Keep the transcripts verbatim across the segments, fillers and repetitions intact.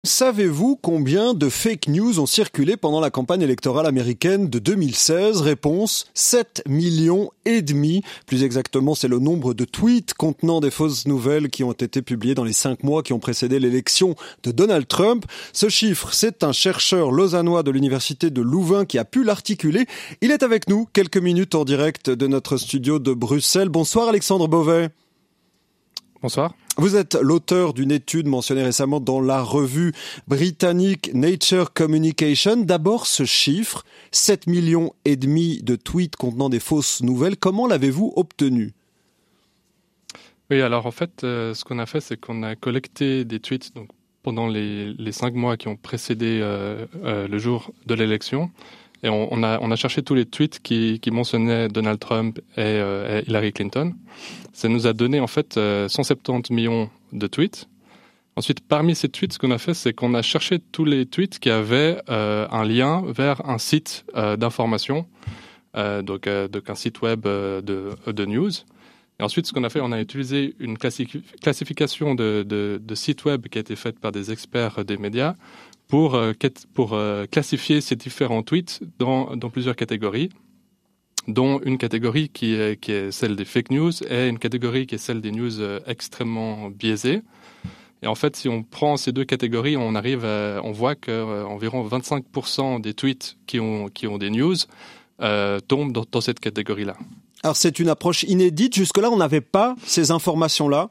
Savez-vous combien de fake news ont circulé pendant la campagne électorale américaine de deux mille seize? Réponse, sept millions et demi. Plus exactement, c'est le nombre de tweets contenant des fausses nouvelles qui ont été publiés dans les cinq mois qui ont précédé l'élection de Donald Trump. Ce chiffre, c'est un chercheur lausannois de l'université de Louvain qui a pu l'articuler. Il est avec nous quelques minutes en direct de notre studio de Bruxelles. Bonsoir Alexandre Beauvais. Bonsoir. Vous êtes l'auteur d'une étude mentionnée récemment dans la revue britannique Nature Communication. D'abord, ce chiffre, sept millions et demi de tweets contenant des fausses nouvelles. Comment l'avez-vous obtenu ? Oui, alors en fait, euh, ce qu'on a fait, c'est qu'on a collecté des tweets donc, pendant les, les cinq mois qui ont précédé euh, euh, le jour de l'élection. Et on, on, a, on a cherché tous les tweets qui, qui mentionnaient Donald Trump et, euh, et Hillary Clinton. Ça nous a donné en fait euh, cent soixante-dix millions de tweets. Ensuite, parmi ces tweets, ce qu'on a fait, c'est qu'on a cherché tous les tweets qui avaient euh, un lien vers un site euh, d'information, euh, donc, euh, donc un site web euh, de, de news. Et ensuite, ce qu'on a fait, on a utilisé une classi- classification de, de, de sites web qui a été faite par des experts des médias pour, euh, pour euh, classifier ces différents tweets dans, dans plusieurs catégories, dont une catégorie qui est, qui est celle des fake news et une catégorie qui est celle des news euh, extrêmement biaisées. Et en fait, si on prend ces deux catégories, on arrive à, on voit qu'environ euh, vingt-cinq pour cent des tweets qui ont, qui ont des news euh, tombent dans, dans cette catégorie-là. Alors c'est une approche inédite. Jusque-là, on n'avait pas ces informations-là.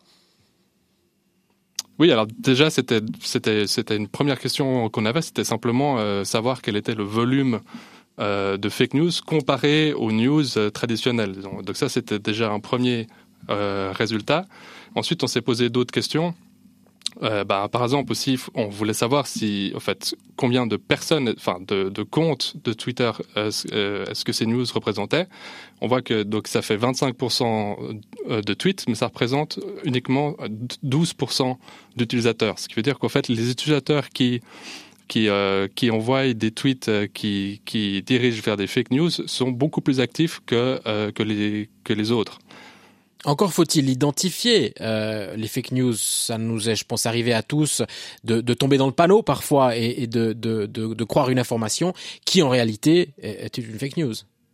Oui, alors déjà, c'était, c'était, c'était une première question qu'on avait, c'était simplement euh, savoir quel était le volume euh, de fake news comparé aux news euh, traditionnelles. Donc, donc ça, c'était déjà un premier euh, résultat. Ensuite, on s'est posé d'autres questions. Euh, bah, par exemple aussi, on voulait savoir si, en fait, combien de personnes, enfin, de, de comptes de Twitter euh, euh, est-ce que ces news représentaient. On voit que donc ça fait vingt-cinq pour cent de tweets, mais ça représente uniquement douze pour cent d'utilisateurs. Ce qui veut dire qu'en fait, les utilisateurs qui qui euh, qui envoient des tweets euh, qui qui dirigent vers des fake news sont beaucoup plus actifs que euh, que les que les autres. Encore faut-il identifier euh, les fake news. Ça nous est, je pense, arrivé à tous de, de tomber dans le panneau parfois et, et de, de, de, de croire une information qui en réalité est une fake news.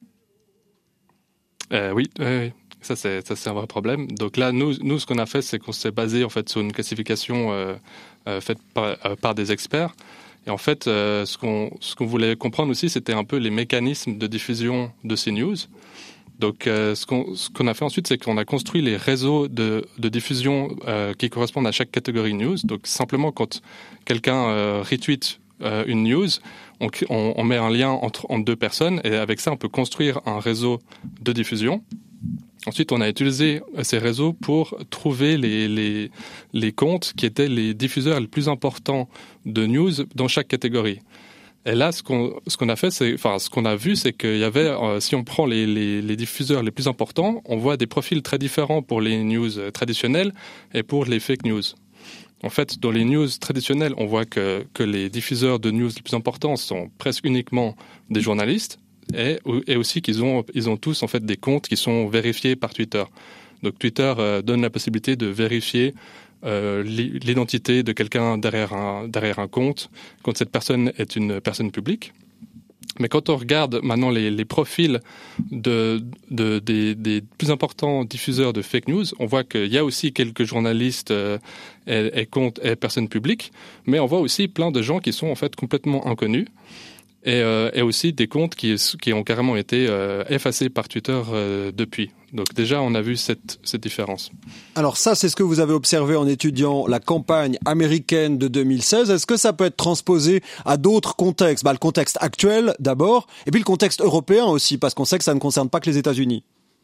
Euh, oui, euh, ça c'est ça c'est un vrai problème. Donc là, nous, nous ce qu'on a fait, c'est qu'on s'est basé en fait sur une classification euh, euh, faite par, euh, par des experts. Et en fait, euh, ce qu'on ce qu'on voulait comprendre aussi, c'était un peu les mécanismes de diffusion de ces news. Donc, euh, ce, qu'on, ce qu'on a fait ensuite, c'est qu'on a construit les réseaux de, de diffusion euh, qui correspondent à chaque catégorie news. Donc, simplement, quand quelqu'un euh, retweet euh, une news, on, on, on met un lien entre, entre deux personnes et avec ça, on peut construire un réseau de diffusion. Ensuite, on a utilisé ces réseaux pour trouver les, les, les comptes qui étaient les diffuseurs les plus importants de news dans chaque catégorie. Et là, ce qu'on, ce qu'on a fait, c'est, enfin, ce qu'on a vu, c'est qu'il y avait, euh, si on prend les, les, les diffuseurs les plus importants, on voit des profils très différents pour les news traditionnelles et pour les fake news. En fait, dans les news traditionnelles, on voit que, que les diffuseurs de news les plus importants sont presque uniquement des journalistes et, et aussi qu'ils ont, ils ont tous, en fait, des comptes qui sont vérifiés par Twitter. Donc, Twitter euh, donne la possibilité de vérifier Euh, l'identité de quelqu'un derrière un, derrière un compte, quand cette personne est une personne publique. Mais quand on regarde maintenant les, les profils de, de, des, des plus importants diffuseurs de fake news, on voit qu'il y a aussi quelques journalistes euh, et, et comptes et personnes publiques, mais on voit aussi plein de gens qui sont en fait complètement inconnus. Et, euh, et aussi des comptes qui, qui ont carrément été euh, effacés par Twitter euh, depuis. Donc déjà, on a vu cette, cette différence. Alors ça, c'est ce que vous avez observé en étudiant la campagne américaine de deux mille seize. Est-ce que ça peut être transposé à d'autres contextes ? Bah, le contexte actuel d'abord, et puis le contexte européen aussi, parce qu'on sait que ça ne concerne pas que les États-Unis.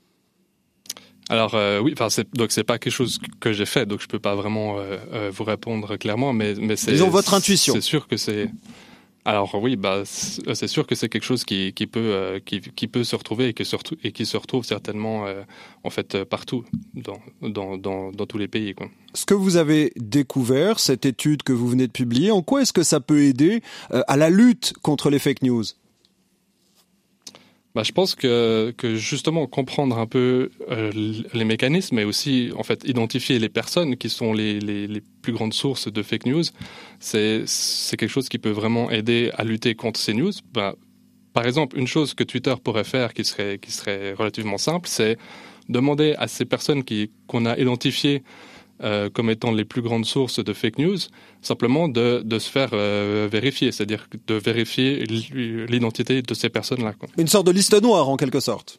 Alors euh, oui, enfin c'est, donc c'est pas quelque chose que j'ai fait, donc je peux pas vraiment euh, euh, vous répondre clairement, mais mais c'est. Disons votre intuition. C'est sûr que c'est. Alors oui, bah c'est sûr que c'est quelque chose qui, qui peut euh, qui, qui peut se retrouver et qui se retrouve, et qui se retrouve certainement euh, en fait partout dans dans dans dans tous les pays, quoi. Ce que vous avez découvert, cette étude que vous venez de publier, en quoi est-ce que ça peut aider euh, à la lutte contre les fake news ? Bah, je pense que, que justement comprendre un peu euh, les mécanismes et aussi en fait identifier les personnes qui sont les, les, les plus grandes sources de fake news, c'est, c'est quelque chose qui peut vraiment aider à lutter contre ces news. Bah, par exemple, une chose que Twitter pourrait faire qui serait, qui serait relativement simple, c'est demander à ces personnes qui, qu'on a identifiées Euh, comme étant les plus grandes sources de fake news, simplement de, de se faire euh, vérifier, c'est-à-dire de vérifier l'identité de ces personnes-là, quoi. Une sorte de liste noire, en quelque sorte.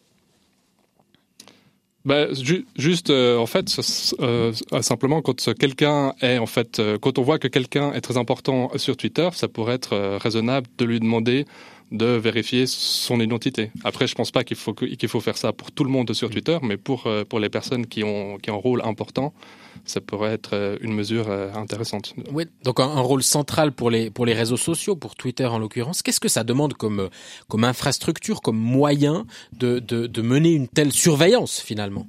Bah, ju- juste, euh, en fait, euh, simplement quand quelqu'un est, en fait, euh, quand on voit que quelqu'un est très important sur Twitter, ça pourrait être euh, raisonnable de lui demander de vérifier son identité. Après, je pense pas qu'il faut qu'il faut faire ça pour tout le monde sur Twitter, mais pour euh, pour les personnes qui ont qui ont un rôle important, ça pourrait être euh, une mesure euh, intéressante. Oui, donc un, un rôle central pour les pour les réseaux sociaux, pour Twitter en l'occurrence. Qu'est-ce que ça demande comme comme infrastructure, comme moyen de de, de mener une telle surveillance finalement?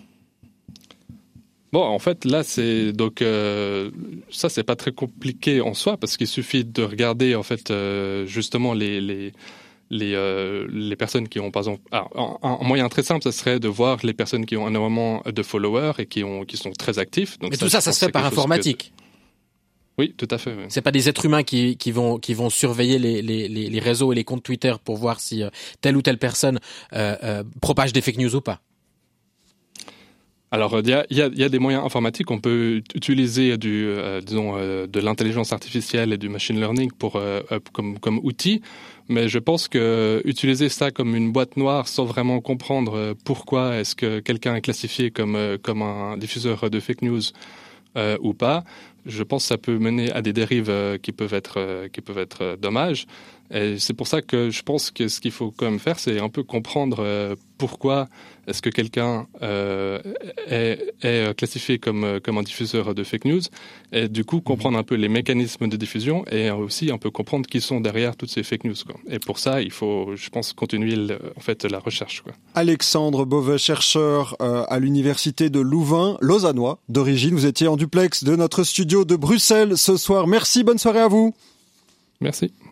Bon, en fait, là, c'est donc euh, ça, c'est pas très compliqué en soi parce qu'il suffit de regarder en fait euh, justement les les les euh, les personnes qui ont par exemple alors, un, un moyen très simple, ça serait de voir les personnes qui ont énormément de followers et qui ont qui sont très actifs. Donc mais ça, tout ça, ça se fait par informatique. Que... Oui, tout à fait. Oui. C'est pas des êtres humains qui qui vont qui vont surveiller les les les, les réseaux et les comptes Twitter pour voir si euh, telle ou telle personne euh, euh, propage des fake news ou pas. Alors, il y a, y, a, y a des moyens informatiques. On peut utiliser du, euh, disons, euh, de l'intelligence artificielle et du machine learning pour, euh, comme, comme outil. Mais je pense que utiliser ça comme une boîte noire sans vraiment comprendre pourquoi est-ce que quelqu'un est classifié comme, comme un diffuseur de fake news euh, ou pas, je pense que ça peut mener à des dérives euh, qui peuvent être, euh, qui peuvent être euh, dommages. Et c'est pour ça que je pense que ce qu'il faut quand même faire, c'est un peu comprendre euh, pourquoi est-ce que quelqu'un euh, est, est classifié comme, comme un diffuseur de fake news, et du coup comprendre un peu les mécanismes de diffusion et aussi un peu comprendre qui sont derrière toutes ces fake news, quoi. Et pour ça, il faut, je pense, continuer le, en fait, la recherche, quoi. Alexandre Beauvais, chercheur euh, à l'université de Louvain, lausannois d'origine. Vous étiez en duplex de notre studio de Bruxelles ce soir. Merci, bonne soirée à vous. Merci.